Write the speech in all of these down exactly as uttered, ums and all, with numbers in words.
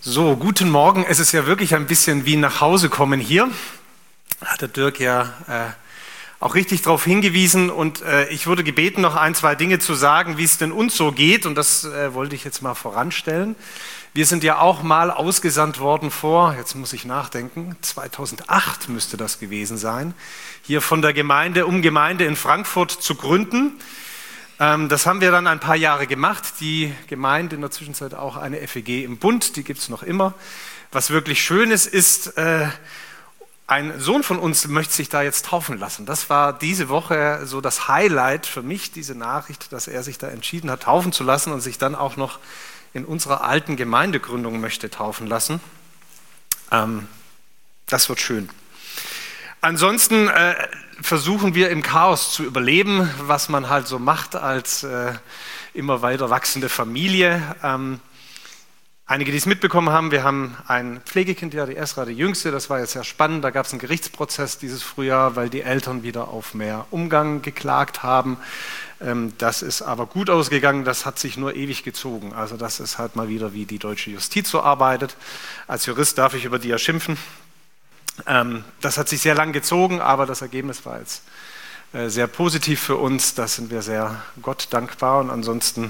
So, guten Morgen. Es ist ja wirklich ein bisschen wie nach Hause kommen hier. Hat der Dirk ja äh, auch richtig darauf hingewiesen. Und äh, ich wurde gebeten, noch ein, zwei Dinge zu sagen, wie es denn uns so geht. Und das äh, wollte ich jetzt mal voranstellen. Wir sind ja auch mal ausgesandt worden vor, jetzt muss ich nachdenken, zweitausendacht müsste das gewesen sein, hier von der Gemeinde, um Gemeinde in Frankfurt zu gründen. Das haben wir dann ein paar Jahre gemacht. Die Gemeinde in der Zwischenzeit auch eine F E G im Bund, die gibt es noch immer. Was wirklich Schönes ist, äh, ein Sohn von uns möchte sich da jetzt taufen lassen. Das war diese Woche so das Highlight für mich, diese Nachricht, dass er sich da entschieden hat, taufen zu lassen und sich dann auch noch in unserer alten Gemeindegründung möchte taufen lassen. Ähm, das wird schön. Ansonsten äh, versuchen wir im Chaos zu überleben, was man halt so macht als äh, immer weiter wachsende Familie. Ähm, einige, die es mitbekommen haben, wir haben ein Pflegekind, ja, die Esra, die Jüngste, das war jetzt sehr spannend. Da gab es einen Gerichtsprozess dieses Frühjahr, weil die Eltern wieder auf mehr Umgang geklagt haben. Ähm, das ist aber gut ausgegangen, das hat sich nur ewig gezogen. Also das ist halt mal wieder, wie die deutsche Justiz so arbeitet. Als Jurist darf ich über die ja schimpfen. Das hat sich sehr lang gezogen, aber das Ergebnis war jetzt sehr positiv für uns. Da sind wir sehr Gott dankbar. Und ansonsten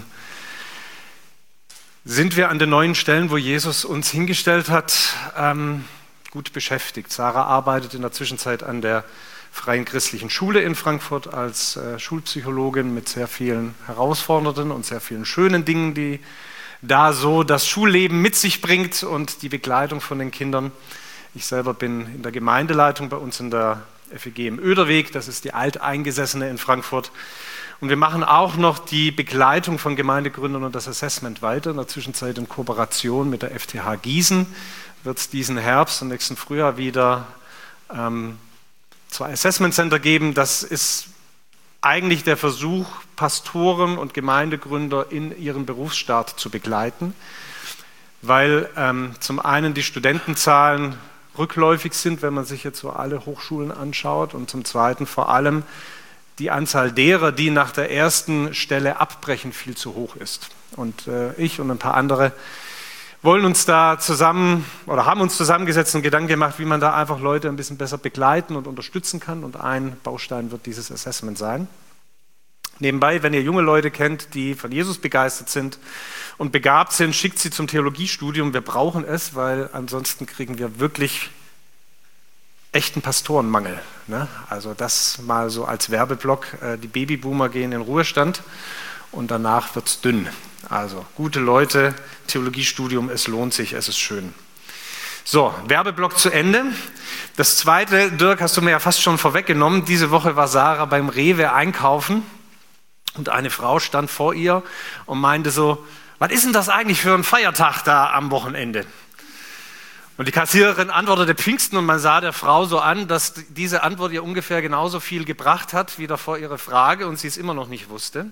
sind wir an den neuen Stellen, wo Jesus uns hingestellt hat, gut beschäftigt. Sarah arbeitet in der Zwischenzeit an der Freien Christlichen Schule in Frankfurt als Schulpsychologin mit sehr vielen herausfordernden und sehr vielen schönen Dingen, die da so das Schulleben mit sich bringt und die Begleitung von den Kindern. Ich selber bin in der Gemeindeleitung bei uns in der F E G im Oederweg, das ist die Alteingesessene in Frankfurt. Und wir machen auch noch die Begleitung von Gemeindegründern und das Assessment weiter. In der Zwischenzeit in Kooperation mit der F T H Gießen wird es diesen Herbst und nächsten Frühjahr wieder ähm, zwei Assessment Center geben. Das ist eigentlich der Versuch, Pastoren und Gemeindegründer in ihren Berufsstart zu begleiten, weil ähm, zum einen die Studentenzahlen rückläufig sind, wenn man sich jetzt so alle Hochschulen anschaut und zum Zweiten vor allem die Anzahl derer, die nach der ersten Stelle abbrechen, viel zu hoch ist. Und äh, ich und ein paar andere wollen uns da zusammen oder haben uns zusammengesetzt und Gedanken gemacht, wie man da einfach Leute ein bisschen besser begleiten und unterstützen kann. Und ein Baustein wird dieses Assessment sein. Nebenbei, wenn ihr junge Leute kennt, die von Jesus begeistert sind und begabt sind, schickt sie zum Theologiestudium. Wir brauchen es, weil ansonsten kriegen wir wirklich echten Pastorenmangel. Ne? Also das mal so als Werbeblock. Die Babyboomer gehen in Ruhestand und danach wird es dünn. Also gute Leute, Theologiestudium, es lohnt sich, es ist schön. So, Werbeblock zu Ende. Das Zweite, Dirk, hast du mir ja fast schon vorweggenommen. Diese Woche war Sarah beim Rewe einkaufen. Und eine Frau stand vor ihr und meinte so, was ist denn das eigentlich für ein Feiertag da am Wochenende? Und die Kassiererin antwortete Pfingsten und man sah der Frau so an, dass diese Antwort ihr ungefähr genauso viel gebracht hat wie davor ihre Frage und sie es immer noch nicht wusste.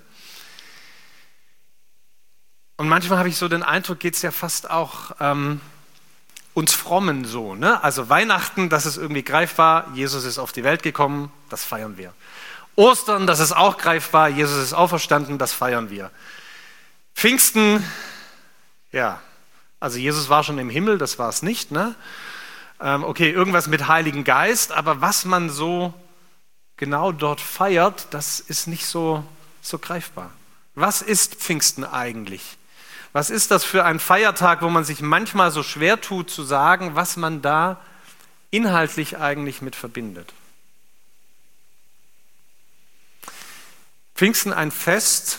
Und manchmal habe ich so den Eindruck, geht es ja fast auch ähm, uns Frommen so. Ne? Also Weihnachten, das ist irgendwie greifbar, Jesus ist auf die Welt gekommen, das feiern wir. Ostern, das ist auch greifbar, Jesus ist auferstanden, das feiern wir. Pfingsten, ja, also Jesus war schon im Himmel, das war es nicht. Ne? Ähm, okay, irgendwas mit Heiligen Geist, aber was man so genau dort feiert, das ist nicht so, so greifbar. Was ist Pfingsten eigentlich? Was ist das für ein Feiertag, wo man sich manchmal so schwer tut zu sagen, was man da inhaltlich eigentlich mit verbindet? Pfingsten ein Fest,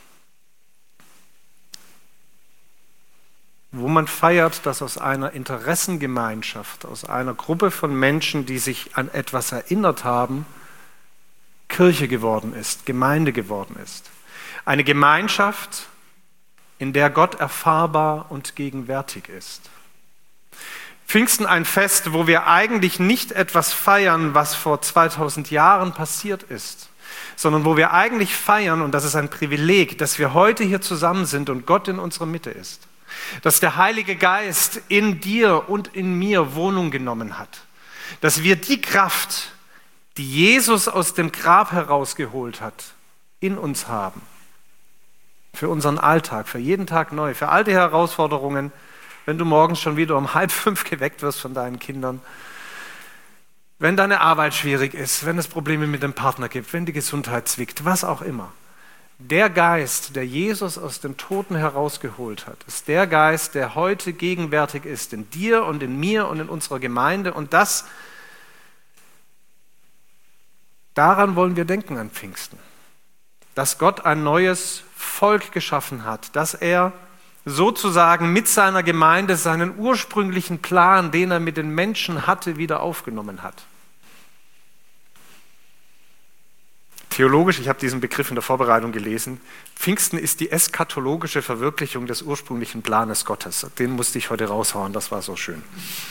wo man feiert, dass aus einer Interessengemeinschaft, aus einer Gruppe von Menschen, die sich an etwas erinnert haben, Kirche geworden ist, Gemeinde geworden ist. Eine Gemeinschaft, in der Gott erfahrbar und gegenwärtig ist. Pfingsten ein Fest, wo wir eigentlich nicht etwas feiern, was vor zweitausend Jahren passiert ist, sondern wo wir eigentlich feiern, und das ist ein Privileg, dass wir heute hier zusammen sind und Gott in unserer Mitte ist. Dass der Heilige Geist in dir und in mir Wohnung genommen hat. Dass wir die Kraft, die Jesus aus dem Grab herausgeholt hat, in uns haben. Für unseren Alltag, für jeden Tag neu, für all die Herausforderungen, wenn du morgens schon wieder um halb fünf geweckt wirst von deinen Kindern, wenn deine Arbeit schwierig ist, wenn es Probleme mit dem Partner gibt, wenn die Gesundheit zwickt, was auch immer. Der Geist, der Jesus aus den Toten herausgeholt hat, ist der Geist, der heute gegenwärtig ist in dir und in mir und in unserer Gemeinde. Und das, daran wollen wir denken an Pfingsten. Dass Gott ein neues Volk geschaffen hat, dass er sozusagen mit seiner Gemeinde seinen ursprünglichen Plan, den er mit den Menschen hatte, wieder aufgenommen hat. Theologisch, ich habe diesen Begriff in der Vorbereitung gelesen, Pfingsten ist die eschatologische Verwirklichung des ursprünglichen Planes Gottes. Den musste ich heute raushauen, das war so schön.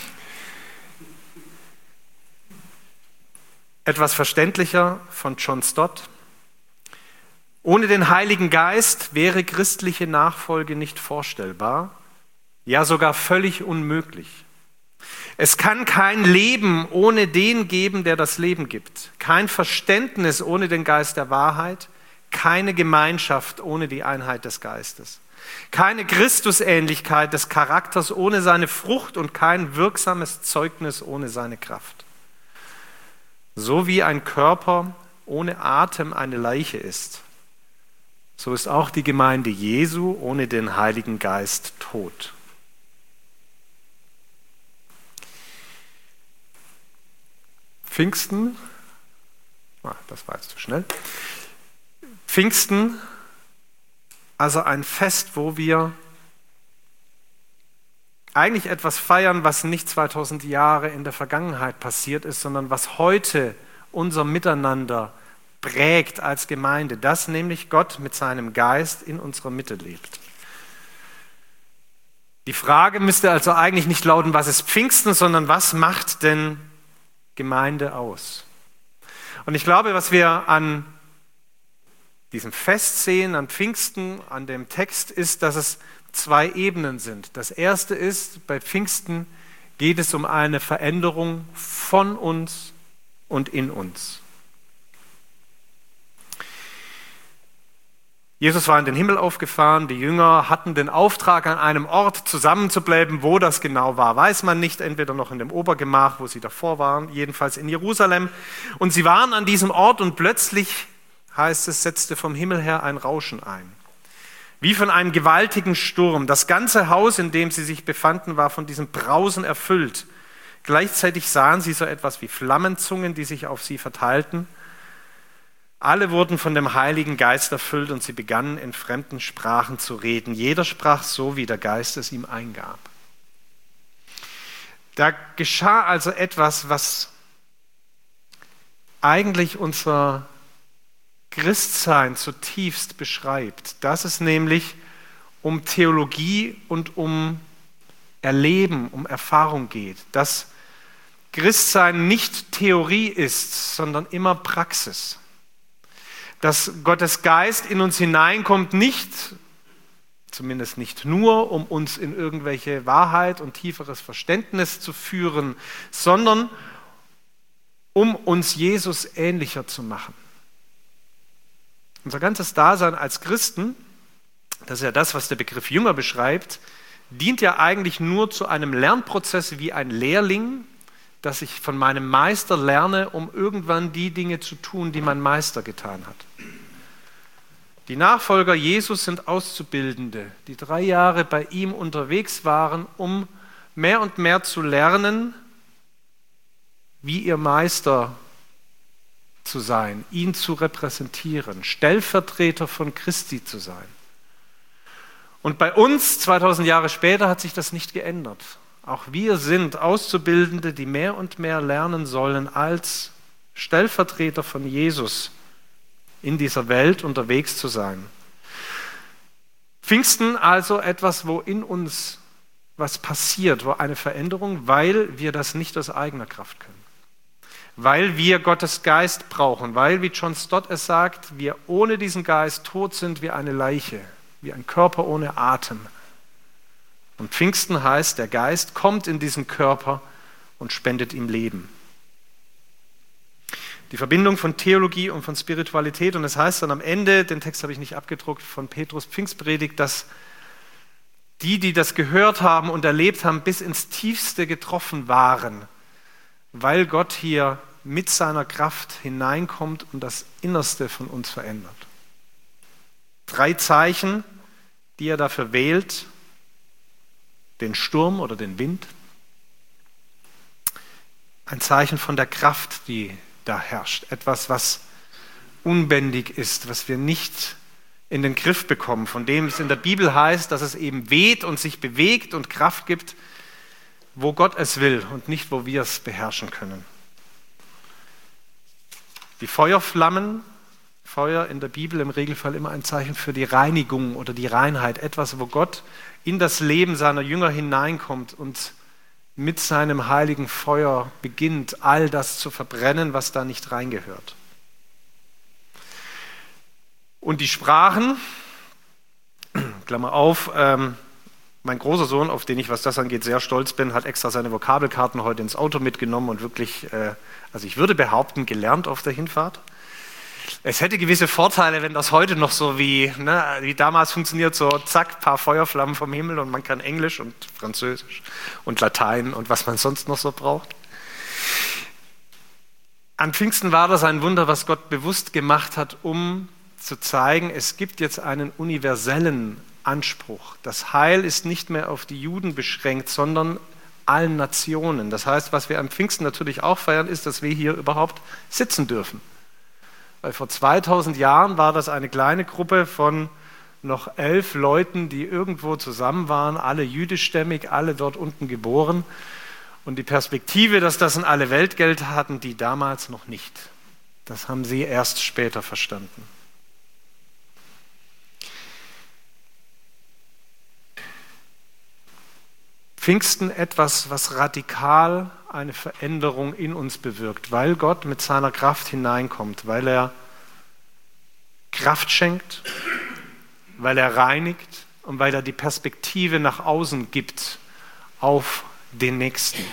Etwas verständlicher von John Stott. Ohne den Heiligen Geist wäre christliche Nachfolge nicht vorstellbar, ja sogar völlig unmöglich. Es kann kein Leben ohne den geben, der das Leben gibt. Kein Verständnis ohne den Geist der Wahrheit. Keine Gemeinschaft ohne die Einheit des Geistes. Keine Christusähnlichkeit des Charakters ohne seine Frucht und kein wirksames Zeugnis ohne seine Kraft. So wie ein Körper ohne Atem eine Leiche ist, so ist auch die Gemeinde Jesu ohne den Heiligen Geist tot. Pfingsten, ah, das war jetzt zu schnell. Pfingsten, also ein Fest, wo wir eigentlich etwas feiern, was nicht zweitausend Jahre in der Vergangenheit passiert ist, sondern was heute unser Miteinander prägt als Gemeinde, dass nämlich Gott mit seinem Geist in unserer Mitte lebt. Die Frage müsste also eigentlich nicht lauten, was ist Pfingsten, sondern was macht denn Gemeinde aus? Und ich glaube, was wir an diesem Fest sehen, an Pfingsten, an dem Text, ist, dass es zwei Ebenen sind. Das erste ist, bei Pfingsten geht es um eine Veränderung von uns und in uns. Jesus war in den Himmel aufgefahren, die Jünger hatten den Auftrag, an einem Ort zusammenzubleiben. Wo das genau war, weiß man nicht, entweder noch in dem Obergemach, wo sie davor waren, jedenfalls in Jerusalem. Und sie waren an diesem Ort und plötzlich, heißt es, setzte vom Himmel her ein Rauschen ein. Wie von einem gewaltigen Sturm. Das ganze Haus, in dem sie sich befanden, war von diesem Brausen erfüllt. Gleichzeitig sahen sie so etwas wie Flammenzungen, die sich auf sie verteilten. Alle wurden von dem Heiligen Geist erfüllt und sie begannen in fremden Sprachen zu reden. Jeder sprach so, wie der Geist es ihm eingab. Da geschah also etwas, was eigentlich unser Christsein zutiefst beschreibt, dass es nämlich um Theologie und um Erleben, um Erfahrung geht, dass Christsein nicht Theorie ist, sondern immer Praxis. Dass Gottes Geist in uns hineinkommt, nicht, zumindest nicht nur, um uns in irgendwelche Wahrheit und tieferes Verständnis zu führen, sondern um uns Jesus ähnlicher zu machen. Unser ganzes Dasein als Christen, das ist ja das, was der Begriff Jünger beschreibt, dient ja eigentlich nur zu einem Lernprozess wie ein Lehrling, dass ich von meinem Meister lerne, um irgendwann die Dinge zu tun, die mein Meister getan hat. Die Nachfolger Jesus sind Auszubildende, die drei Jahre bei ihm unterwegs waren, um mehr und mehr zu lernen, wie ihr Meister zu sein, ihn zu repräsentieren, Stellvertreter von Christi zu sein. Und bei uns, zweitausend Jahre später, hat sich das nicht geändert. Auch wir sind Auszubildende, die mehr und mehr lernen sollen, als Stellvertreter von Jesus in dieser Welt unterwegs zu sein. Pfingsten also etwas, wo in uns was passiert, wo eine Veränderung, weil wir das nicht aus eigener Kraft können. Weil wir Gottes Geist brauchen, weil, wie John Stott es sagt, wir ohne diesen Geist tot sind wie eine Leiche, wie ein Körper ohne Atem. Und Pfingsten heißt, der Geist kommt in diesen Körper und spendet ihm Leben. Die Verbindung von Theologie und von Spiritualität, und das heißt dann am Ende, den Text habe ich nicht abgedruckt, von Petrus Pfingstpredigt, dass die, die das gehört haben und erlebt haben, bis ins Tiefste getroffen waren, weil Gott hier mit seiner Kraft hineinkommt und das Innerste von uns verändert. Drei Zeichen, die er dafür wählt: den Sturm oder den Wind, ein Zeichen von der Kraft, die da herrscht, etwas, was unbändig ist, was wir nicht in den Griff bekommen, von dem es in der Bibel heißt, dass es eben weht und sich bewegt und Kraft gibt, wo Gott es will und nicht, wo wir es beherrschen können. Die Feuerflammen, Feuer in der Bibel im Regelfall immer ein Zeichen für die Reinigung oder die Reinheit, etwas, wo Gott in das Leben seiner Jünger hineinkommt und mit seinem heiligen Feuer beginnt, all das zu verbrennen, was da nicht reingehört. Und die Sprachen, Klammer auf, ähm, mein großer Sohn, auf den ich, was das angeht, sehr stolz bin, hat extra seine Vokabelkarten heute ins Auto mitgenommen und wirklich, äh, also ich würde behaupten, gelernt auf der Hinfahrt. Es hätte gewisse Vorteile, wenn das heute noch so wie, ne, wie damals funktioniert, so zack, paar Feuerflammen vom Himmel und man kann Englisch und Französisch und Latein und was man sonst noch so braucht. An Pfingsten war das ein Wunder, was Gott bewusst gemacht hat, um zu zeigen, es gibt jetzt einen universellen Anspruch. Das Heil ist nicht mehr auf die Juden beschränkt, sondern allen Nationen. Das heißt, was wir am Pfingsten natürlich auch feiern, ist, dass wir hier überhaupt sitzen dürfen. Weil vor zweitausend Jahren war das eine kleine Gruppe von noch elf Leuten, die irgendwo zusammen waren, alle jüdischstämmig, alle dort unten geboren. Und die Perspektive, dass das in alle Welt gilt, hatten die damals noch nicht. Das haben sie erst später verstanden. Pfingsten etwas, was radikal eine Veränderung in uns bewirkt, weil Gott mit seiner Kraft hineinkommt, weil er Kraft schenkt, weil er reinigt und weil er die Perspektive nach außen gibt auf den Nächsten.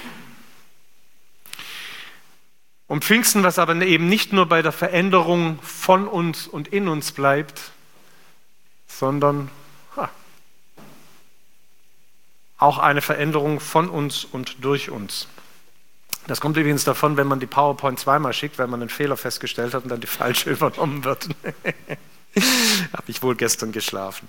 Und Pfingsten, was aber eben nicht nur bei der Veränderung von uns und in uns bleibt, sondern ha, auch eine Veränderung von uns und durch uns. Das kommt übrigens davon, wenn man die PowerPoint zweimal schickt, weil man einen Fehler festgestellt hat und dann die falsche übernommen wird. Habe ich wohl gestern geschlafen.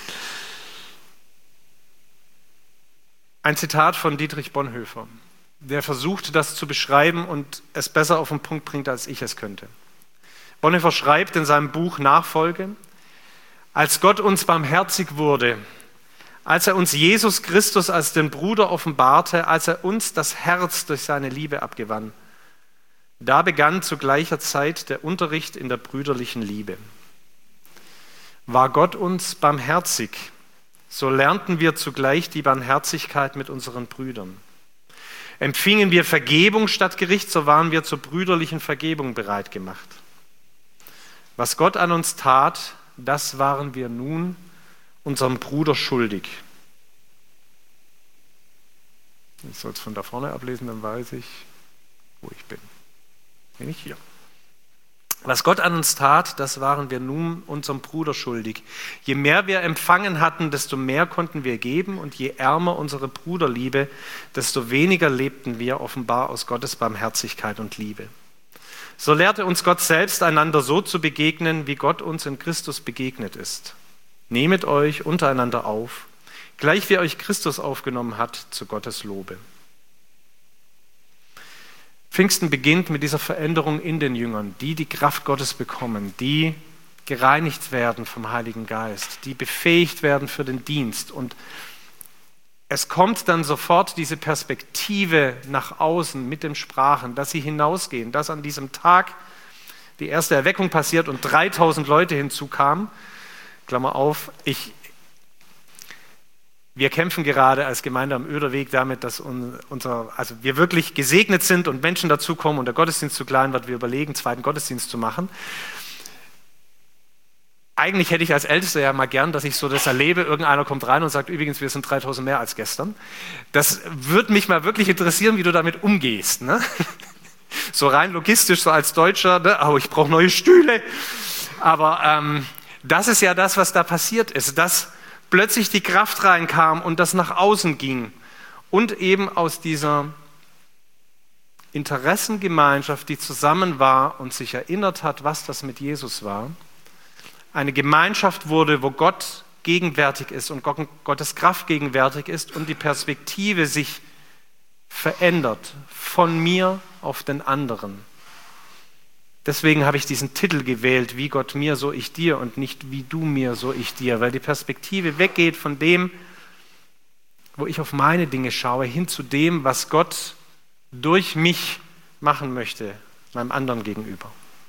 Ein Zitat von Dietrich Bonhoeffer, der versucht, das zu beschreiben und es besser auf den Punkt bringt, als ich es könnte. Bonhoeffer schreibt in seinem Buch Nachfolge: Als Gott uns barmherzig wurde, als er uns Jesus Christus als den Bruder offenbarte, als er uns das Herz durch seine Liebe abgewann, da begann zu gleicher Zeit der Unterricht in der brüderlichen Liebe. War Gott uns barmherzig, so lernten wir zugleich die Barmherzigkeit mit unseren Brüdern. Empfingen wir Vergebung statt Gericht, so waren wir zur brüderlichen Vergebung bereit gemacht. Was Gott an uns tat, das waren wir nun unserem Bruder schuldig. Ich soll es von da vorne ablesen, dann weiß ich, wo ich bin. Bin ich hier. Was Gott an uns tat, das waren wir nun unserem Bruder schuldig. Je mehr wir empfangen hatten, desto mehr konnten wir geben, und je ärmer unsere Bruderliebe, desto weniger lebten wir offenbar aus Gottes Barmherzigkeit und Liebe. So lehrte uns Gott selbst, einander so zu begegnen, wie Gott uns in Christus begegnet ist. Nehmet euch untereinander auf, gleich wie euch Christus aufgenommen hat, zu Gottes Lobe. Pfingsten beginnt mit dieser Veränderung in den Jüngern, die die Kraft Gottes bekommen, die gereinigt werden vom Heiligen Geist, die befähigt werden für den Dienst. Und es kommt dann sofort diese Perspektive nach außen mit dem Sprachen, dass sie hinausgehen, dass an diesem Tag die erste Erweckung passiert und dreitausend Leute hinzukamen. Klammer auf, ich, wir kämpfen gerade als Gemeinde am Oederweg damit, dass unser, also wir wirklich gesegnet sind und Menschen dazukommen und der Gottesdienst zu klein wird. Wir überlegen, einen zweiten Gottesdienst zu machen. Eigentlich hätte ich als Ältester ja mal gern, dass ich so das erlebe, irgendeiner kommt rein und sagt, übrigens, wir sind dreitausend mehr als gestern. Das würde mich mal wirklich interessieren, wie du damit umgehst. Ne? So rein logistisch, so als Deutscher, ne? Oh, ich brauche neue Stühle. Aber ähm, das ist ja das, was da passiert ist. Das plötzlich die Kraft reinkam und das nach außen ging und eben aus dieser Interessengemeinschaft, die zusammen war und sich erinnert hat, was das mit Jesus war, eine Gemeinschaft wurde, wo Gott gegenwärtig ist und Gottes Kraft gegenwärtig ist und die Perspektive sich verändert von mir auf den anderen. Deswegen habe ich diesen Titel gewählt, wie Gott mir, so ich dir und nicht wie du mir, so ich dir, weil die Perspektive weggeht von dem, wo ich auf meine Dinge schaue, hin zu dem, was Gott durch mich machen möchte, meinem anderen gegenüber.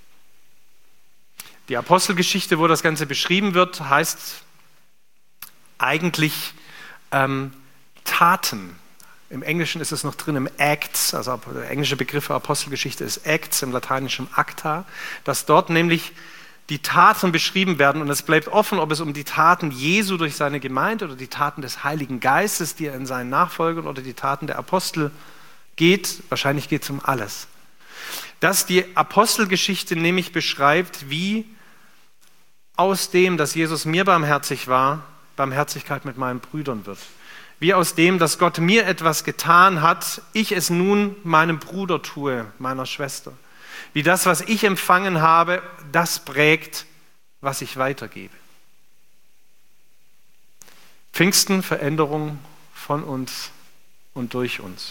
Die Apostelgeschichte, wo das Ganze beschrieben wird, heißt eigentlich ähm, Taten. Im Englischen ist es noch drin im Acts, also der englische Begriff für Apostelgeschichte ist Acts, im Lateinischen Acta, dass dort nämlich die Taten beschrieben werden und es bleibt offen, ob es um die Taten Jesu durch seine Gemeinde oder die Taten des Heiligen Geistes, die er in seinen Nachfolgern oder die Taten der Apostel geht. Wahrscheinlich geht es um alles. Dass die Apostelgeschichte nämlich beschreibt, wie aus dem, dass Jesus mir barmherzig war, Barmherzigkeit mit meinen Brüdern wird. Wie aus dem, dass Gott mir etwas getan hat, ich es nun meinem Bruder tue, meiner Schwester. Wie das, was ich empfangen habe, das prägt, was ich weitergebe. Pfingsten, Veränderung von uns und durch uns.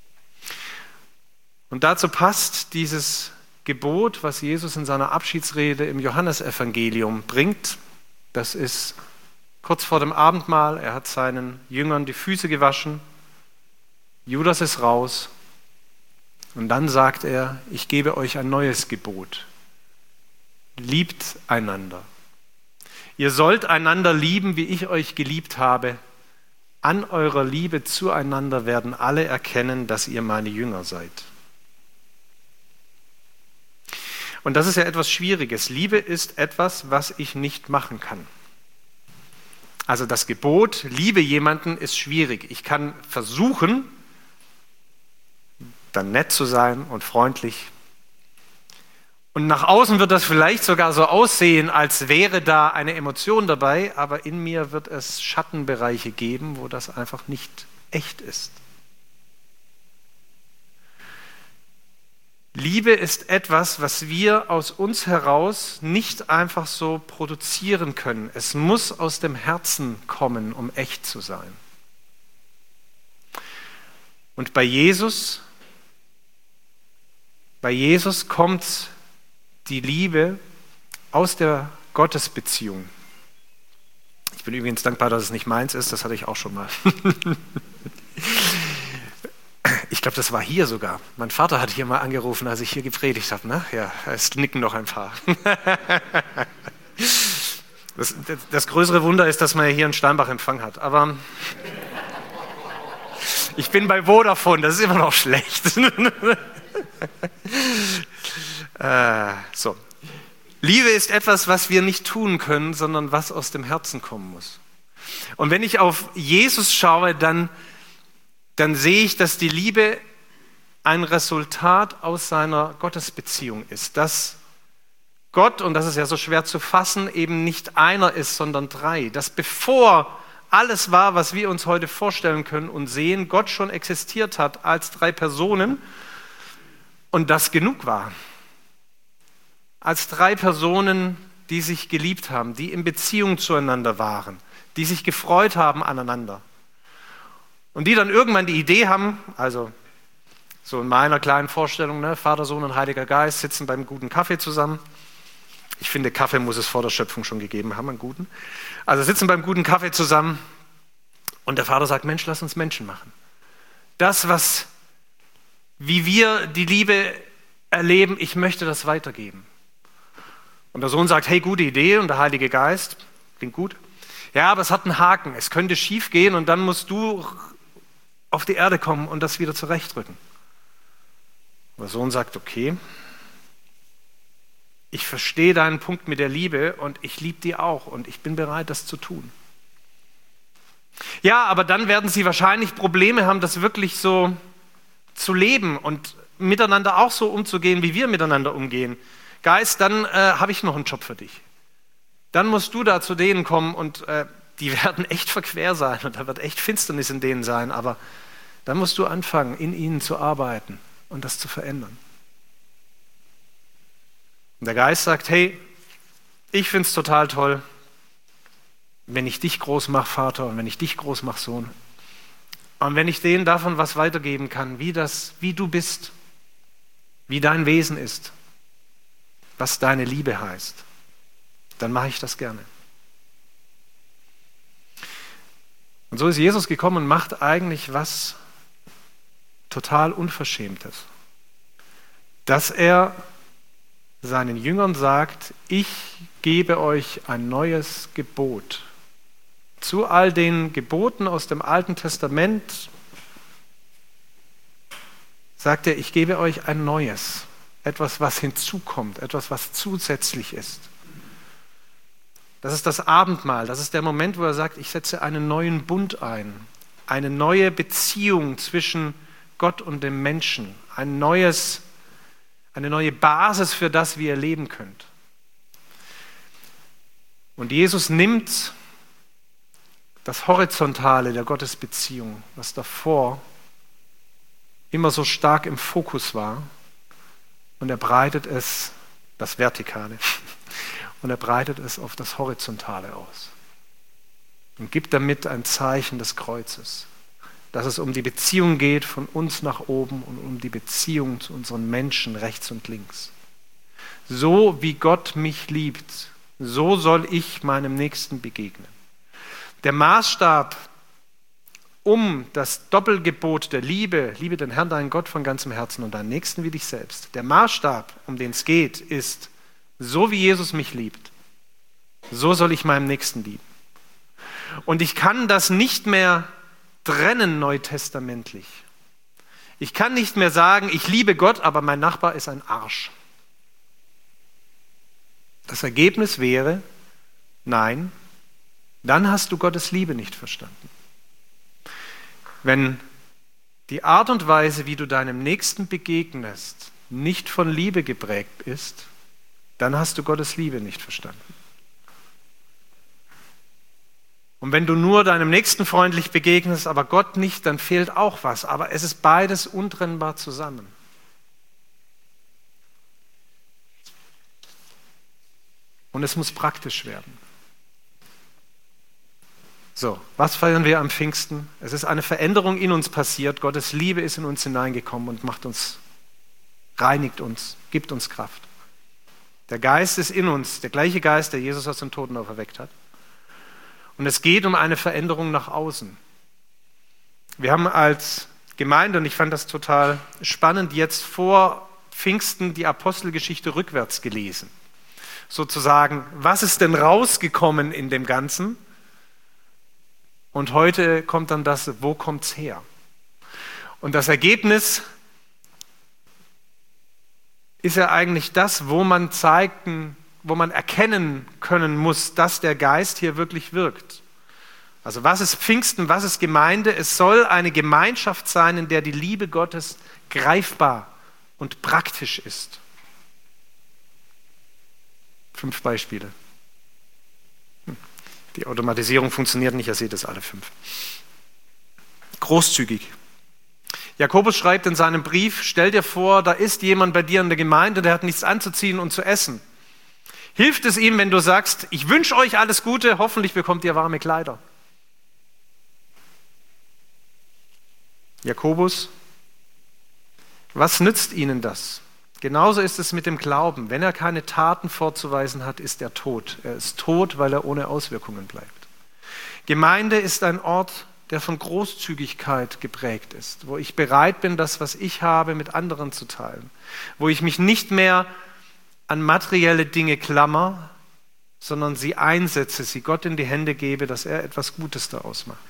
Und dazu passt dieses Gebot, was Jesus in seiner Abschiedsrede im Johannesevangelium bringt. Das ist kurz vor dem Abendmahl, er hat seinen Jüngern die Füße gewaschen, Judas ist raus und dann sagt er, ich gebe euch ein neues Gebot. Liebt einander. Ihr sollt einander lieben, wie ich euch geliebt habe. An eurer Liebe zueinander werden alle erkennen, dass ihr meine Jünger seid. Und das ist ja etwas Schwieriges. Liebe ist etwas, was ich nicht machen kann. Also das Gebot, liebe jemanden, ist schwierig. Ich kann versuchen, dann nett zu sein und freundlich. Und nach außen wird das vielleicht sogar so aussehen, als wäre da eine Emotion dabei, aber in mir wird es Schattenbereiche geben, wo das einfach nicht echt ist. Liebe ist etwas, was wir aus uns heraus nicht einfach so produzieren können. Es muss aus dem Herzen kommen, um echt zu sein. Und bei Jesus, bei Jesus kommt die Liebe aus der Gottesbeziehung. Ich bin übrigens dankbar, dass es nicht meins ist, das hatte ich auch schon mal. Ich glaube, das war hier sogar. Mein Vater hat hier mal angerufen, als ich hier gepredigt habe. Ne? Ja, es nicken noch ein paar. Das, das größere Wunder ist, dass man ja hier einen Steinbach-Empfang hat. Aber ich bin bei Vodafone, das ist immer noch schlecht. äh, so. Liebe ist etwas, was wir nicht tun können, sondern was aus dem Herzen kommen muss. Und wenn ich auf Jesus schaue, dann dann sehe ich, dass die Liebe ein Resultat aus seiner Gottesbeziehung ist. Dass Gott, und das ist ja so schwer zu fassen, eben nicht einer ist, sondern drei. Dass bevor alles war, was wir uns heute vorstellen können und sehen, Gott schon existiert hat als drei Personen und das genug war. Als drei Personen, die sich geliebt haben, die in Beziehung zueinander waren, die sich gefreut haben aneinander. Und die dann irgendwann die Idee haben, also so in meiner kleinen Vorstellung, ne, Vater, Sohn und Heiliger Geist sitzen beim guten Kaffee zusammen. Ich finde, Kaffee muss es vor der Schöpfung schon gegeben haben, einen guten. Also sitzen beim guten Kaffee zusammen und der Vater sagt, Mensch, lass uns Menschen machen. Das, was, wie wir die Liebe erleben, ich möchte das weitergeben. Und der Sohn sagt, hey, gute Idee, und der Heilige Geist, klingt gut. Ja, aber es hat einen Haken, es könnte schief gehen und dann musst du auf die Erde kommen und das wieder zurechtrücken. Der Sohn sagt, okay, ich verstehe deinen Punkt mit der Liebe und ich liebe die auch und ich bin bereit, das zu tun. Ja, aber dann werden sie wahrscheinlich Probleme haben, das wirklich so zu leben und miteinander auch so umzugehen, wie wir miteinander umgehen. Geist, dann äh, habe ich noch einen Job für dich. Dann musst du da zu denen kommen und äh, die werden echt verquer sein und da wird echt Finsternis in denen sein, aber dann musst du anfangen, in ihnen zu arbeiten und das zu verändern. Und der Geist sagt, hey, ich finde es total toll, wenn ich dich groß mache, Vater, und wenn ich dich groß mache, Sohn. Und wenn ich denen davon was weitergeben kann, wie, das, wie du bist, wie dein Wesen ist, was deine Liebe heißt, dann mache ich das gerne. Und so ist Jesus gekommen und macht eigentlich was total Unverschämtes. Dass er seinen Jüngern sagt, ich gebe euch ein neues Gebot. Zu all den Geboten aus dem Alten Testament sagt er, ich gebe euch ein neues. Etwas, was hinzukommt, etwas, was zusätzlich ist. Das ist das Abendmahl, das ist der Moment, wo er sagt, ich setze einen neuen Bund ein, eine neue Beziehung zwischen Gott und dem Menschen, ein neues, eine neue Basis für das, wie ihr leben könnt. Und Jesus nimmt das Horizontale der Gottesbeziehung, was davor immer so stark im Fokus war, und er breitet es, das Vertikale, und er breitet es auf das Horizontale aus und gibt damit ein Zeichen des Kreuzes, dass es um die Beziehung geht von uns nach oben und um die Beziehung zu unseren Menschen rechts und links. So wie Gott mich liebt, so soll ich meinem Nächsten begegnen. Der Maßstab, um das Doppelgebot der Liebe, liebe den Herrn, deinen Gott von ganzem Herzen und deinen Nächsten wie dich selbst. Der Maßstab, um den es geht, ist, so wie Jesus mich liebt, so soll ich meinem Nächsten lieben. Und ich kann das nicht mehr trennen neutestamentlich. Ich kann nicht mehr sagen, ich liebe Gott, aber mein Nachbar ist ein Arsch. Das Ergebnis wäre, nein, dann hast du Gottes Liebe nicht verstanden. Wenn die Art und Weise, wie du deinem Nächsten begegnest, nicht von Liebe geprägt ist, dann hast du Gottes Liebe nicht verstanden. Und wenn du nur deinem Nächsten freundlich begegnest, aber Gott nicht, dann fehlt auch was. Aber es ist beides untrennbar zusammen. Und es muss praktisch werden. So, was feiern wir am Pfingsten? Es ist eine Veränderung in uns passiert. Gottes Liebe ist in uns hineingekommen und macht uns, reinigt uns, gibt uns Kraft. Der Geist ist in uns, der gleiche Geist, der Jesus aus den Toten auferweckt hat. Und es geht um eine Veränderung nach außen. Wir haben als Gemeinde, und ich fand das total spannend, jetzt vor Pfingsten die Apostelgeschichte rückwärts gelesen. Sozusagen, was ist denn rausgekommen in dem Ganzen? Und heute kommt dann das, wo kommt's her? Und das Ergebnis ist ja eigentlich das, wo man zeigen, wo man erkennen können muss, dass der Geist hier wirklich wirkt. Also was ist Pfingsten, was ist Gemeinde? Es soll eine Gemeinschaft sein, in der die Liebe Gottes greifbar und praktisch ist. Fünf Beispiele. Die Automatisierung funktioniert nicht, ihr seht es alle fünf. Großzügig. Jakobus schreibt in seinem Brief, stell dir vor, da ist jemand bei dir in der Gemeinde, der hat nichts anzuziehen und zu essen. Hilft es ihm, wenn du sagst, ich wünsche euch alles Gute, hoffentlich bekommt ihr warme Kleider? Jakobus, was nützt ihnen das? Genauso ist es mit dem Glauben. Wenn er keine Taten vorzuweisen hat, ist er tot. Er ist tot, weil er ohne Auswirkungen bleibt. Gemeinde ist ein Ort, der von Großzügigkeit geprägt ist, wo ich bereit bin, das, was ich habe, mit anderen zu teilen, wo ich mich nicht mehr an materielle Dinge klammer, sondern sie einsetze, sie Gott in die Hände gebe, dass er etwas Gutes daraus macht.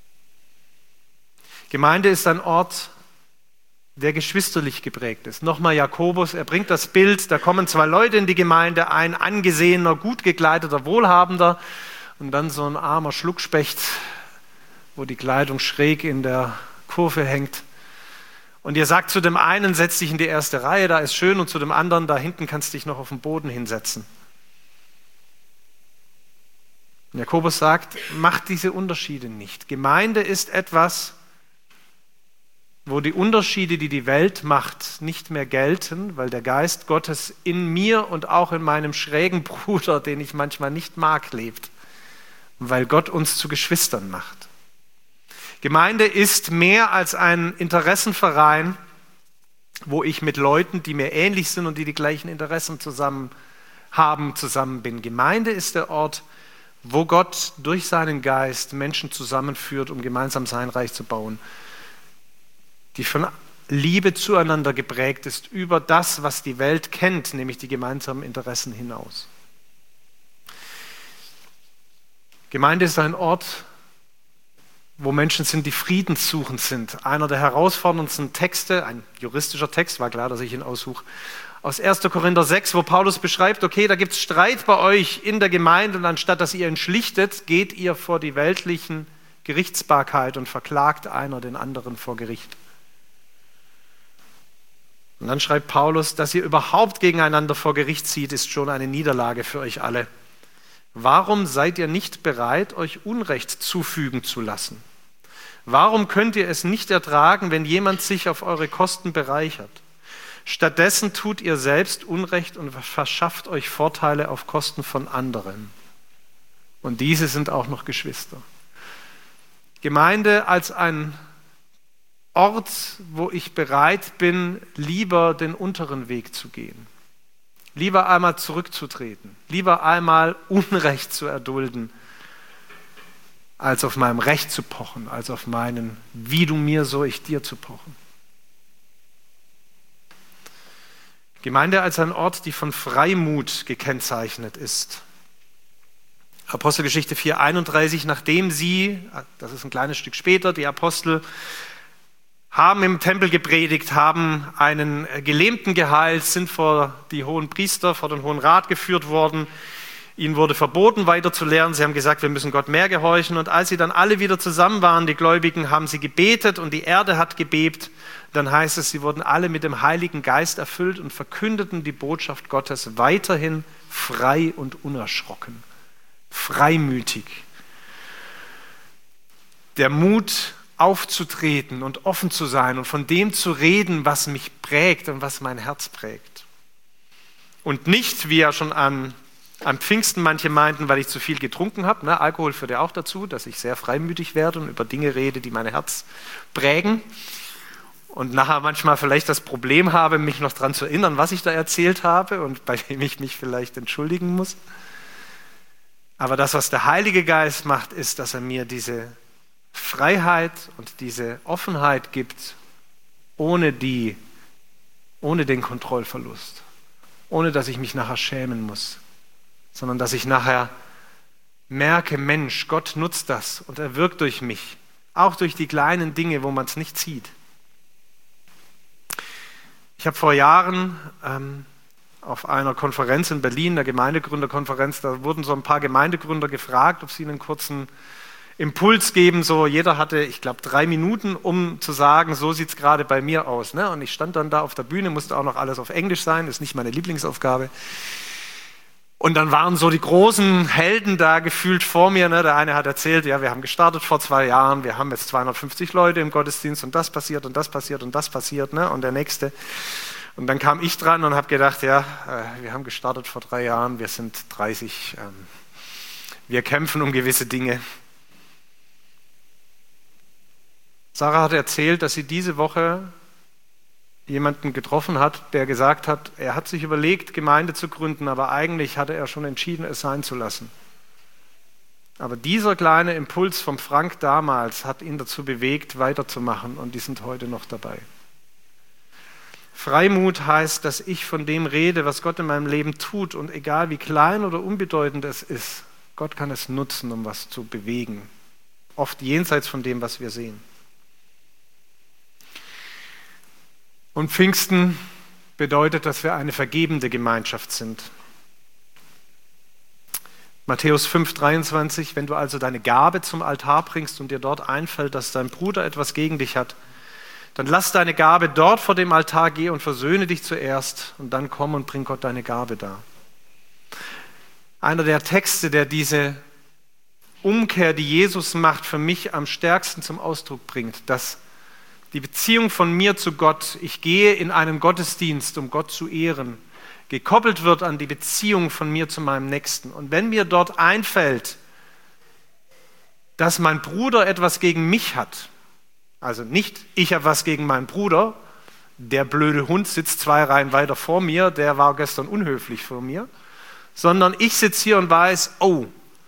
Gemeinde ist ein Ort, der geschwisterlich geprägt ist. Nochmal Jakobus, er bringt das Bild, da kommen zwei Leute in die Gemeinde, ein angesehener, gut gekleideter, wohlhabender und dann so ein armer Schluckspecht, wo die Kleidung schräg in der Kurve hängt. Und ihr sagt zu dem einen, setz dich in die erste Reihe, da ist schön, und zu dem anderen, da hinten kannst du dich noch auf den Boden hinsetzen. Jakobus sagt, macht diese Unterschiede nicht. Gemeinde ist etwas, wo die Unterschiede, die die Welt macht, nicht mehr gelten, weil der Geist Gottes in mir und auch in meinem schrägen Bruder, den ich manchmal nicht mag, lebt, weil Gott uns zu Geschwistern macht. Gemeinde ist mehr als ein Interessenverein, wo ich mit Leuten, die mir ähnlich sind und die die gleichen Interessen zusammen haben, zusammen bin. Gemeinde ist der Ort, wo Gott durch seinen Geist Menschen zusammenführt, um gemeinsam sein Reich zu bauen, die von Liebe zueinander geprägt ist, über das, was die Welt kennt, nämlich die gemeinsamen Interessen hinaus. Gemeinde ist ein Ort, wo Menschen sind, die friedenssuchend sind. Einer der herausforderndsten Texte, ein juristischer Text, war klar, dass ich ihn aussuche, aus erster Korinther sechs, wo Paulus beschreibt, okay, da gibt es Streit bei euch in der Gemeinde und anstatt dass ihr ihn schlichtet, geht ihr vor die weltlichen Gerichtsbarkeit und verklagt einer den anderen vor Gericht. Und dann schreibt Paulus, dass ihr überhaupt gegeneinander vor Gericht zieht, ist schon eine Niederlage für euch alle. Warum seid ihr nicht bereit, euch Unrecht zufügen zu lassen? Warum könnt ihr es nicht ertragen, wenn jemand sich auf eure Kosten bereichert? Stattdessen tut ihr selbst Unrecht und verschafft euch Vorteile auf Kosten von anderen. Und diese sind auch noch Geschwister. Gemeinde als ein Ort, wo ich bereit bin, lieber den unteren Weg zu gehen. Lieber einmal zurückzutreten. Lieber einmal Unrecht zu erdulden, als auf meinem Recht zu pochen, als auf meinen, wie du mir, so ich dir zu pochen. Gemeinde als ein Ort, die von Freimut gekennzeichnet ist. Apostelgeschichte vier einunddreißig, nachdem sie, das ist ein kleines Stück später, die Apostel haben im Tempel gepredigt, haben einen Gelähmten geheilt, sind vor die hohen Priester, vor den Hohen Rat geführt worden. Ihnen wurde verboten, weiter zu lehren. Sie haben gesagt, wir müssen Gott mehr gehorchen. Und als sie dann alle wieder zusammen waren, die Gläubigen, haben sie gebetet und die Erde hat gebebt. Dann heißt es, sie wurden alle mit dem Heiligen Geist erfüllt und verkündeten die Botschaft Gottes weiterhin frei und unerschrocken, freimütig. Der Mut, aufzutreten und offen zu sein und von dem zu reden, was mich prägt und was mein Herz prägt. Und nicht, wie ja schon an, am Pfingsten manche meinten, weil ich zu viel getrunken habe. Ne? Alkohol führt ja auch dazu, dass ich sehr freimütig werde und über Dinge rede, die mein Herz prägen. Und nachher manchmal vielleicht das Problem habe, mich noch daran zu erinnern, was ich da erzählt habe und bei dem ich mich vielleicht entschuldigen muss. Aber das, was der Heilige Geist macht, ist, dass er mir diese Freiheit und diese Offenheit gibt, ohne die, ohne den Kontrollverlust, ohne dass ich mich nachher schämen muss, sondern dass ich nachher merke, Mensch, Gott nutzt das und er wirkt durch mich, auch durch die kleinen Dinge, wo man es nicht sieht. Ich habe vor Jahren ähm, auf einer Konferenz in Berlin, der Gemeindegründerkonferenz, da wurden so ein paar Gemeindegründer gefragt, ob sie einen kurzen Impuls geben. So, jeder hatte, ich glaube, drei Minuten, um zu sagen, so sieht es gerade bei mir aus. Ne? Und ich stand dann da auf der Bühne, musste auch noch alles auf Englisch sein, ist nicht meine Lieblingsaufgabe. Und dann waren so die großen Helden da gefühlt vor mir. Ne? Der eine hat erzählt, ja, wir haben gestartet vor zwei Jahren, wir haben jetzt zweihundertfünfzig Leute im Gottesdienst und das passiert und das passiert und das passiert. Ne? Und der nächste. Und dann kam ich dran und habe gedacht, ja, äh, wir haben gestartet vor drei Jahren, wir sind dreißig, ähm, wir kämpfen um gewisse Dinge. Sarah hat erzählt, dass sie diese Woche jemanden getroffen hat, der gesagt hat, er hat sich überlegt, Gemeinde zu gründen, aber eigentlich hatte er schon entschieden, es sein zu lassen. Aber dieser kleine Impuls vom Frank damals hat ihn dazu bewegt, weiterzumachen und die sind heute noch dabei. Freimut heißt, dass ich von dem rede, was Gott in meinem Leben tut und egal wie klein oder unbedeutend es ist, Gott kann es nutzen, um was zu bewegen. Oft jenseits von dem, was wir sehen. Und Pfingsten bedeutet, dass wir eine vergebende Gemeinschaft sind. Matthäus fünf dreiundzwanzig, wenn du also deine Gabe zum Altar bringst und dir dort einfällt, dass dein Bruder etwas gegen dich hat, dann lass deine Gabe dort vor dem Altar gehen und versöhne dich zuerst und dann komm und bring Gott deine Gabe dar. Einer der Texte, der diese Umkehr, die Jesus macht, für mich am stärksten zum Ausdruck bringt, dass die Beziehung von mir zu Gott, ich gehe in einen Gottesdienst, um Gott zu ehren, gekoppelt wird an die Beziehung von mir zu meinem Nächsten. Und wenn mir dort einfällt, dass mein Bruder etwas gegen mich hat, also nicht ich habe was gegen meinen Bruder, der blöde Hund sitzt zwei Reihen weiter vor mir, der war gestern unhöflich vor mir, sondern ich sitze hier und weiß, oh,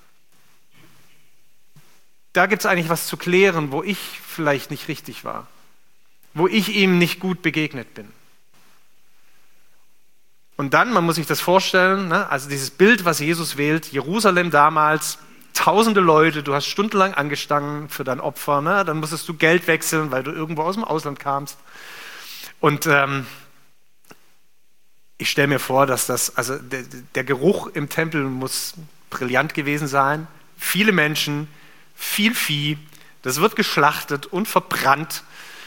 da gibt es eigentlich was zu klären, wo ich vielleicht nicht richtig war, wo ich ihm nicht gut begegnet bin. Und dann, man muss sich das vorstellen, ne, also dieses Bild, was Jesus wählt, Jerusalem damals, tausende Leute, du hast stundenlang angestanden für dein Opfer, ne, dann musstest du Geld wechseln, weil du irgendwo aus dem Ausland kamst. Und ähm, ich stelle mir vor, dass das, also der, der Geruch im Tempel muss brillant gewesen sein. Viele Menschen, viel Vieh, das wird geschlachtet und verbrannt.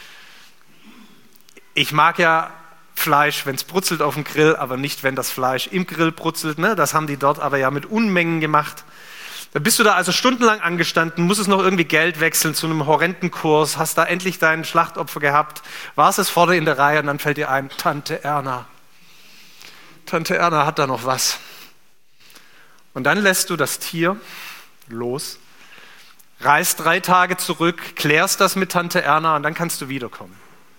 Ich mag ja Fleisch, wenn es brutzelt auf dem Grill, aber nicht, wenn das Fleisch im Grill brutzelt. Ne? Das haben die dort aber ja mit Unmengen gemacht. Da bist du da also stundenlang angestanden, musstest noch irgendwie Geld wechseln zu einem horrenden Kurs, hast da endlich dein Schlachtopfer gehabt, warst es vorne in der Reihe und dann fällt dir ein, Tante Erna. Tante Erna hat da noch was. Und dann lässt du das Tier los, reist drei Tage zurück, klärst das mit Tante Erna und dann kannst du wiederkommen.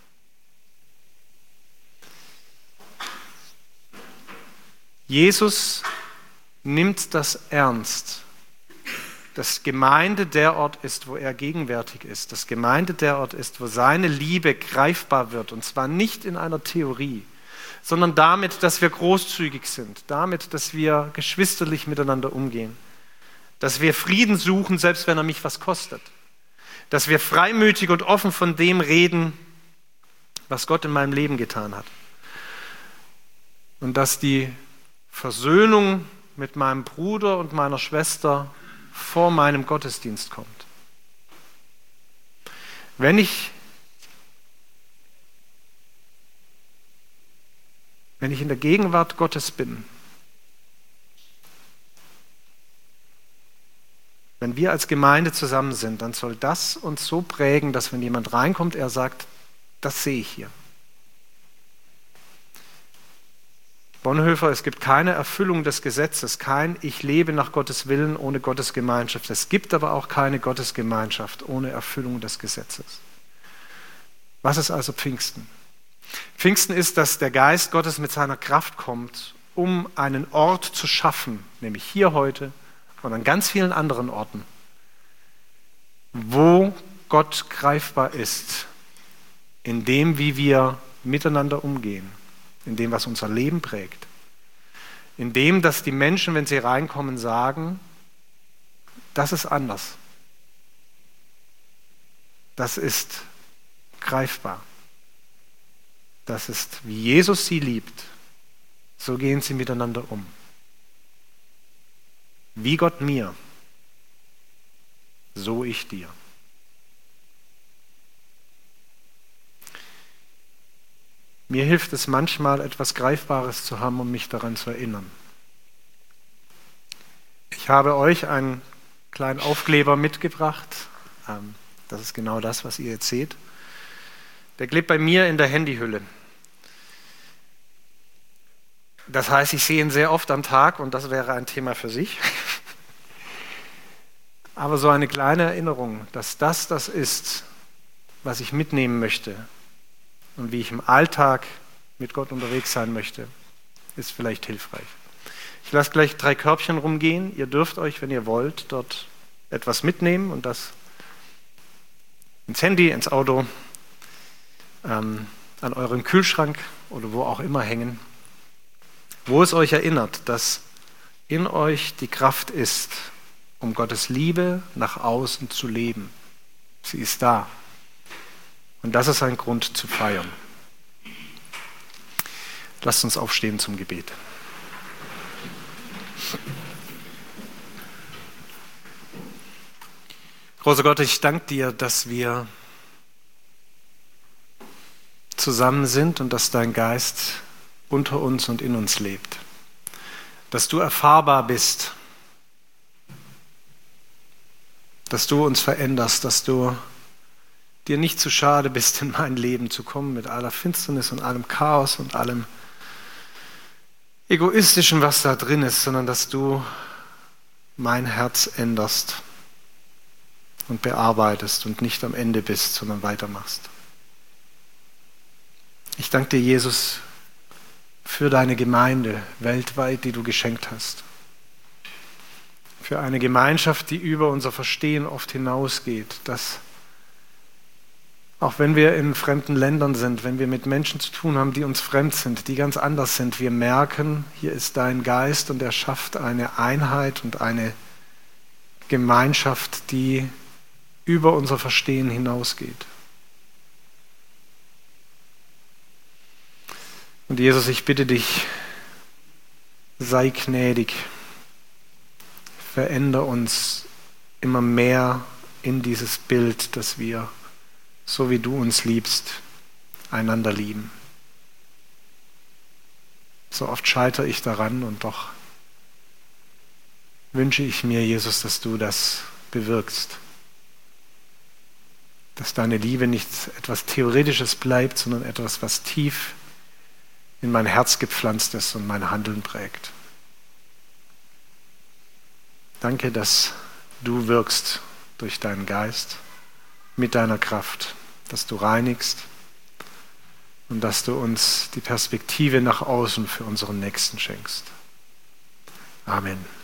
Jesus nimmt das ernst, dass Gemeinde der Ort ist, wo er gegenwärtig ist, dass Gemeinde der Ort ist, wo seine Liebe greifbar wird, und zwar nicht in einer Theorie, sondern damit, dass wir großzügig sind, damit, dass wir geschwisterlich miteinander umgehen, dass wir Frieden suchen, selbst wenn er mich was kostet, dass wir freimütig und offen von dem reden, was Gott in meinem Leben getan hat, und dass die Versöhnung mit meinem Bruder und meiner Schwester vor meinem Gottesdienst kommt. Wenn ich, wenn ich in der Gegenwart Gottes bin, wenn wir als Gemeinde zusammen sind, dann soll das uns so prägen, dass wenn jemand reinkommt, er sagt, das sehe ich hier. Bonhoeffer, es gibt keine Erfüllung des Gesetzes, kein Ich lebe nach Gottes Willen ohne Gottesgemeinschaft. Es gibt aber auch keine Gottesgemeinschaft ohne Erfüllung des Gesetzes. Was ist also Pfingsten? Pfingsten ist, dass der Geist Gottes mit seiner Kraft kommt, um einen Ort zu schaffen, nämlich hier heute und an ganz vielen anderen Orten, wo Gott greifbar ist, in dem, wie wir miteinander umgehen, in dem, was unser Leben prägt, in dem, dass die Menschen, wenn sie reinkommen, sagen, das ist anders. Das ist greifbar. Das ist, wie Jesus sie liebt, so gehen sie miteinander um. Wie Gott mir, so ich dir. Mir hilft es manchmal, etwas Greifbares zu haben, um mich daran zu erinnern. Ich habe euch einen kleinen Aufkleber mitgebracht. Das ist genau das, was ihr jetzt seht. Der klebt bei mir in der Handyhülle. Das heißt, ich sehe ihn sehr oft am Tag und das wäre ein Thema für sich. Aber so eine kleine Erinnerung, dass das das ist, was ich mitnehmen möchte, und wie ich im Alltag mit Gott unterwegs sein möchte, ist vielleicht hilfreich. Ich lasse gleich drei Körbchen rumgehen. Ihr dürft euch, wenn ihr wollt, dort etwas mitnehmen und das ins Handy, ins Auto, ähm, an eurem Kühlschrank oder wo auch immer hängen, wo es euch erinnert, dass in euch die Kraft ist, um Gottes Liebe nach außen zu leben. Sie ist da. Und das ist ein Grund zu feiern. Lasst uns aufstehen zum Gebet. Großer Gott, ich danke dir, dass wir zusammen sind und dass dein Geist unter uns und in uns lebt. Dass du erfahrbar bist. dass du uns veränderst, dass du dir nicht zu schade bist, in mein Leben zu kommen mit aller Finsternis und allem Chaos und allem Egoistischen, was da drin ist, sondern dass du mein Herz änderst und bearbeitest und nicht am Ende bist, sondern weitermachst. Ich danke dir, Jesus, für deine Gemeinde weltweit, die du geschenkt hast. Für eine Gemeinschaft, die über unser Verstehen oft hinausgeht, dass auch wenn wir in fremden Ländern sind, wenn wir mit Menschen zu tun haben, die uns fremd sind, die ganz anders sind, wir merken, hier ist dein Geist und er schafft eine Einheit und eine Gemeinschaft, die über unser Verstehen hinausgeht. Und Jesus, ich bitte dich, sei gnädig, veränder uns immer mehr in dieses Bild, dass wir, so wie du uns liebst, einander lieben. So oft scheitere ich daran und doch wünsche ich mir, Jesus, dass du das bewirkst. Dass deine Liebe nicht etwas Theoretisches bleibt, sondern etwas, was tief in mein Herz gepflanzt ist und mein Handeln prägt. Danke, dass du wirkst durch deinen Geist, mit deiner Kraft, dass du reinigst und dass du uns die Perspektive nach außen für unseren Nächsten schenkst. Amen.